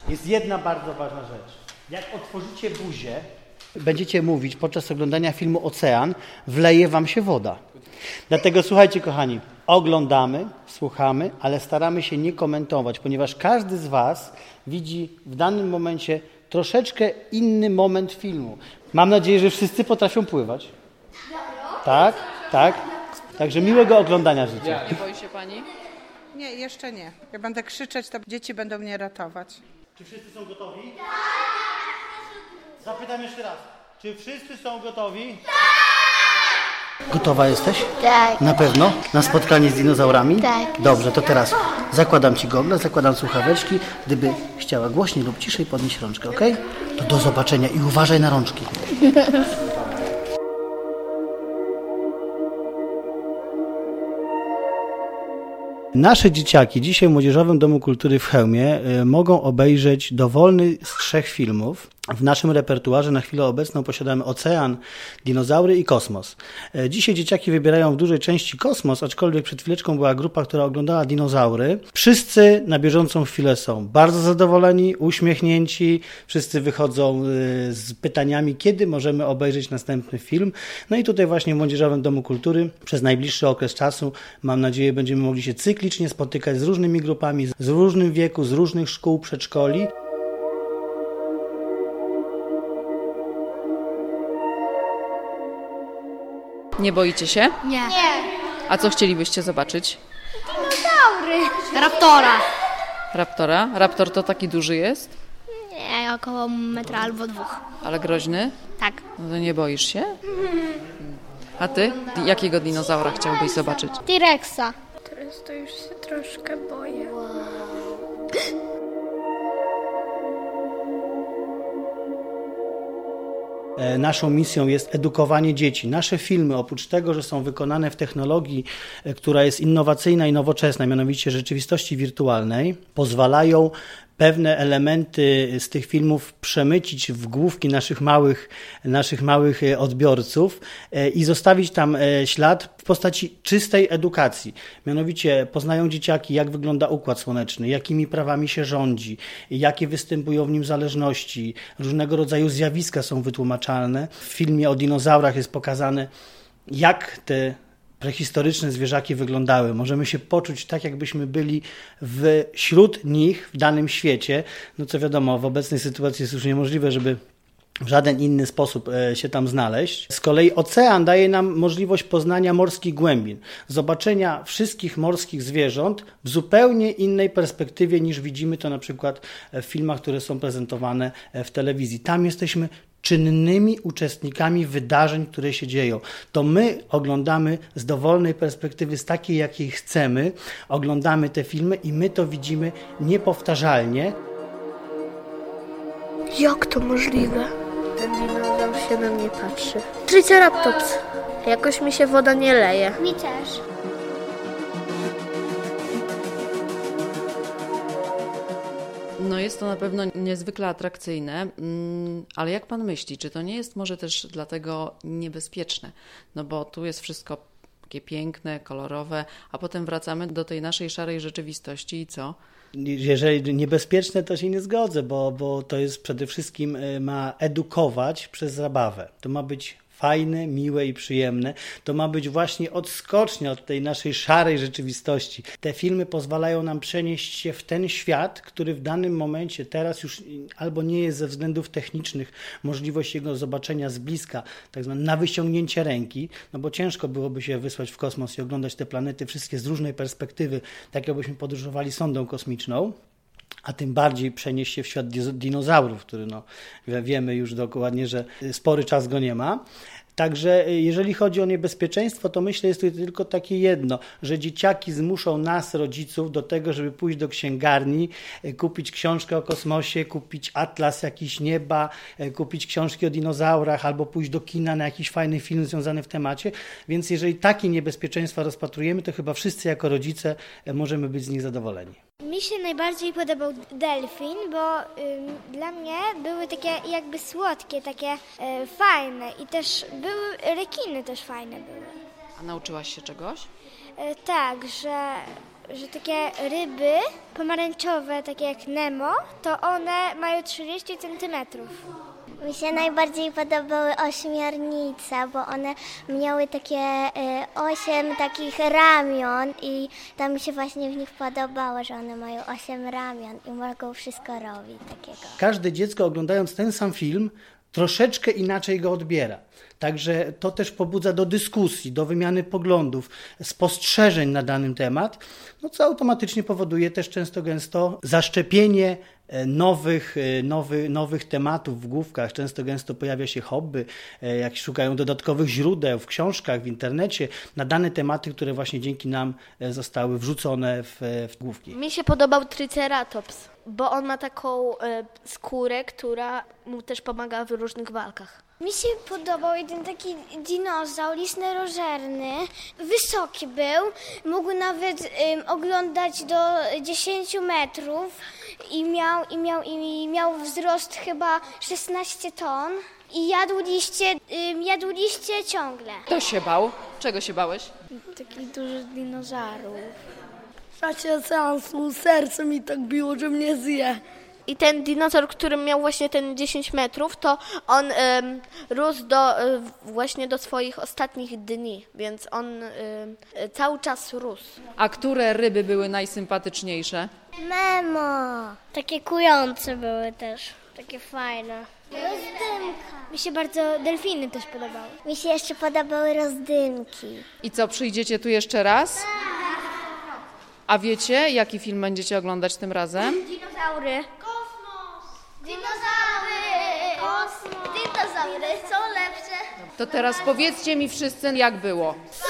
Jest jedna bardzo ważna rzecz. Jak otworzycie buzię, będziecie mówić podczas oglądania filmu Ocean, wleje wam się woda. Dlatego słuchajcie, kochani, oglądamy, słuchamy, ale staramy się nie komentować, ponieważ każdy z was widzi w danym momencie troszeczkę inny moment filmu. Mam nadzieję, że wszyscy potrafią pływać. Tak, tak. Także miłego oglądania życzę. Nie boi się pani? Nie, jeszcze nie. Jak będę krzyczeć, to dzieci będą mnie ratować. Czy wszyscy są gotowi? Zapytam jeszcze raz. Czy wszyscy są gotowi? Gotowa jesteś? Tak. Na pewno? Na spotkanie z dinozaurami? Tak. Dobrze, to teraz zakładam ci gogle, zakładam słuchaweczki. Gdyby chciała głośniej lub ciszej, podnieś rączkę, ok? To do zobaczenia i uważaj na rączki. Nasze dzieciaki dzisiaj w Młodzieżowym Domu Kultury w Chełmie mogą obejrzeć dowolny z 3 filmów. W naszym repertuarze na chwilę obecną posiadamy Ocean, Dinozaury i Kosmos. Dzisiaj dzieciaki wybierają w dużej części Kosmos, aczkolwiek przed chwileczką była grupa, która oglądała Dinozaury. Wszyscy na bieżącą chwilę są bardzo zadowoleni, uśmiechnięci. Wszyscy wychodzą z pytaniami, kiedy możemy obejrzeć następny film. No i tutaj właśnie w Młodzieżowym Domu Kultury przez najbliższy okres czasu, mam nadzieję, będziemy mogli się cyklicznie spotykać z różnymi grupami, z różnym wieku, z różnych szkół, przedszkoli. Nie boicie się? Nie. A co chcielibyście zobaczyć? Dinozaury. Raptora. Raptora? Raptor to taki duży jest? Nie, około metra albo 2. Ale groźny? Tak. No to nie boisz się? A ty? Jakiego dinozaura chciałbyś zobaczyć? T-Rexa. Teraz to już się troszkę boję. Naszą misją jest edukowanie dzieci. Nasze filmy, oprócz tego, że są wykonane w technologii, która jest innowacyjna i nowoczesna, mianowicie rzeczywistości wirtualnej, pozwalają pewne elementy z tych filmów przemycić w główki naszych małych odbiorców i zostawić tam ślad w postaci czystej edukacji. Mianowicie poznają dzieciaki, jak wygląda Układ Słoneczny, jakimi prawami się rządzi, jakie występują w nim zależności, różnego rodzaju zjawiska są wytłumaczalne. W filmie o dinozaurach jest pokazane, jak te prehistoryczne zwierzaki wyglądały. Możemy się poczuć tak, jakbyśmy byli wśród nich w danym świecie. No co wiadomo, w obecnej sytuacji jest już niemożliwe, żeby w żaden inny sposób się tam znaleźć. Z kolei ocean daje nam możliwość poznania morskich głębin, zobaczenia wszystkich morskich zwierząt w zupełnie innej perspektywie niż widzimy to na przykład w filmach, które są prezentowane w telewizji. Tam jesteśmy czynnymi uczestnikami wydarzeń, które się dzieją. To my oglądamy z dowolnej perspektywy, z takiej, jakiej chcemy, oglądamy te filmy i my to widzimy niepowtarzalnie. Jak to możliwe? Ten dinozaur się na mnie patrzy. Triceratops. Jakoś mi się woda nie leje. Mi też. No jest to na pewno niezwykle atrakcyjne, ale jak pan myśli, czy to nie jest może też dlatego niebezpieczne? No bo tu jest wszystko takie piękne, kolorowe, a potem wracamy do tej naszej szarej rzeczywistości i co? Jeżeli niebezpieczne, to się nie zgodzę, bo to jest przede wszystkim, ma edukować przez zabawę. To ma być fajne, miłe i przyjemne. To ma być właśnie odskocznia od tej naszej szarej rzeczywistości. Te filmy pozwalają nam przenieść się w ten świat, który w danym momencie teraz już albo nie jest ze względów technicznych możliwość jego zobaczenia z bliska, tak zwane na wyciągnięcie ręki, no bo ciężko byłoby się wysłać w kosmos i oglądać te planety wszystkie z różnej perspektywy, tak jakbyśmy podróżowali sondą kosmiczną. A tym bardziej przenieść się w świat dinozaurów, który wiemy już dokładnie, że spory czas go nie ma. Także jeżeli chodzi o niebezpieczeństwo, to myślę, jest to tylko takie jedno, że dzieciaki zmuszą nas, rodziców, do tego, żeby pójść do księgarni, kupić książkę o kosmosie, kupić atlas jakiś nieba, kupić książki o dinozaurach albo pójść do kina na jakiś fajny film związany w temacie. Więc jeżeli takie niebezpieczeństwa rozpatrujemy, to chyba wszyscy jako rodzice możemy być z nich zadowoleni. Mi się najbardziej podobał delfin, bo dla mnie były takie jakby słodkie, takie fajne i też były rekiny też fajne były. A nauczyłaś się czegoś? Tak, że że takie ryby pomarańczowe, takie jak Nemo, to one mają 30 centymetrów. Mi się najbardziej podobały ośmiornice, bo one miały takie 8 takich ramion i to mi się właśnie w nich podobało, że one mają 8 ramion i mogą wszystko robić takiego. Każde dziecko, oglądając ten sam film, troszeczkę inaczej go odbiera. Także to też pobudza do dyskusji, do wymiany poglądów, spostrzeżeń na danym temat, no co automatycznie powoduje też gęsto zaszczepienie nowych tematów w główkach. Gęsto pojawia się hobby, jak szukają dodatkowych źródeł w książkach, w internecie, na dane tematy, które właśnie dzięki nam zostały wrzucone w główki. Mi się podobał Triceratops, bo on ma taką skórę, która mu też pomaga w różnych walkach. Mi się podobał jeden taki dinozaur lisnorożerny, wysoki był, mógł nawet oglądać do 10 metrów i miał wzrost chyba 16 ton i jadł liście ciągle. Kto się bał? Czego się bałeś? Takich dużych dinozaurów. W czasie seansu serce mi tak biło, że mnie zje. I ten dinozaur, który miał właśnie ten 10 metrów, to on rósł właśnie do swoich ostatnich dni, więc on cały czas rósł. A które ryby były najsympatyczniejsze? Memo! Takie kujące były też, takie fajne. Mi się bardzo delfiny też podobały. Mi się jeszcze podobały rozdymki. I co, przyjdziecie tu jeszcze raz? A wiecie, jaki film będziecie oglądać tym razem? Dinozaury. Dinozaury są lepsze. To teraz powiedzcie mi wszyscy, jak było.